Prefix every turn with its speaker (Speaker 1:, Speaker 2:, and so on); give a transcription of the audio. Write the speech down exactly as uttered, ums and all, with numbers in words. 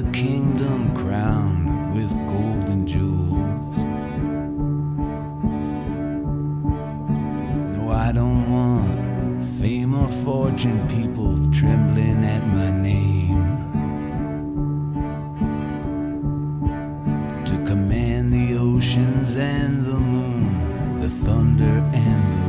Speaker 1: a kingdom crowned with golden jewels. No, I don't want fame or fortune, people trembling at my name. To command the oceans and the moon, the thunder and the